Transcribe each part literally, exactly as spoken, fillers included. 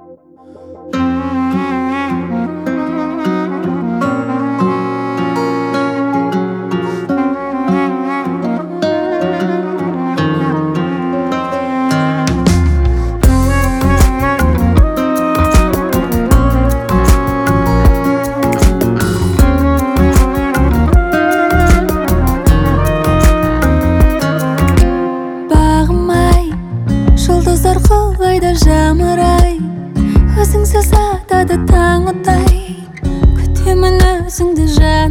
Жамырай, өзіңсіз атады таң отай, күтемін өзіңді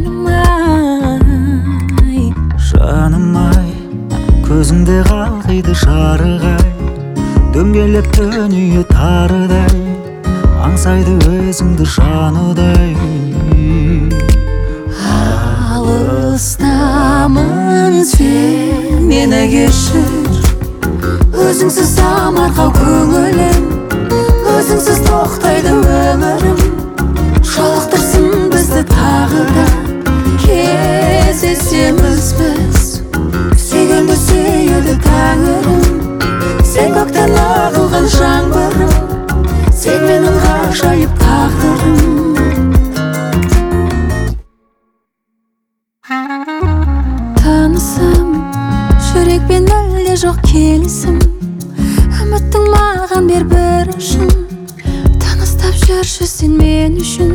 жаным-ай. Жаным-ай, көзіңде қалқиды шарығай, дөңгелеп дүние тарыдай, аңсайды өзіңді жанудай. Алыстамын сен, мені кешір, өзіңсіз самарқау көңілім, өзіңсіз тоқтайды өмірім. Жолықтырсын бізді тағы да, кездесеміз біз. Сүйгенді сүйеді тәңірім, сен көктен ағылған жаңбырым, сен менің ғажайып тағдырым. Танысым, жүрекпен әлде жоқ келісім, үміттің маған бер бір үшін, таныстап жүрші сен мен үшін.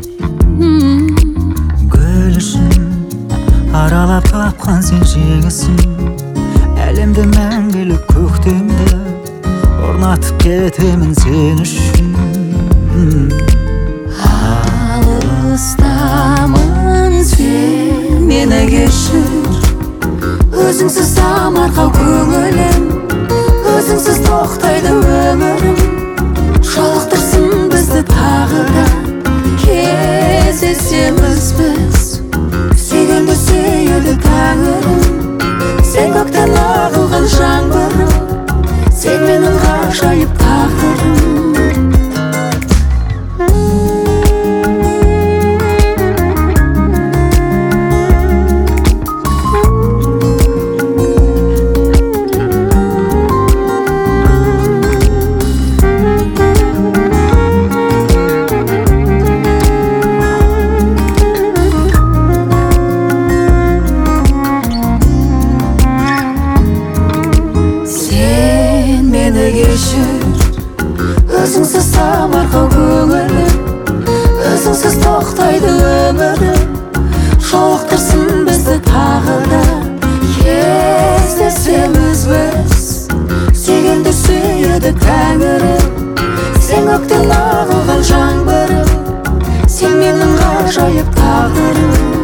Гүл үшін аралап тапқан сен жеңісім, әлемді мәңгілік көктемді орнатып кетемін сен үшін. Алыстамын сен, мені кешір, өзіңсіз самарқау көңілім, өзіңсіз тоқтайды өмірім. Жолықтырсын бізді тағы да, кездесеміз біз. Сүйгенді сүйеді тәңірім, сен көктен ағылған жаңбырым, сен менің ғажайып тағдырым. Өзіңсіз самарқау көңілім, өзіңсіз тоқтайды өмірім. Жолықтырсын бізді тағы да, кездесеміз біз. Сүйгенді сүйеді тәңірім, сен көктен ағылған жаңбырым, сен менің ғажайып тағдырым.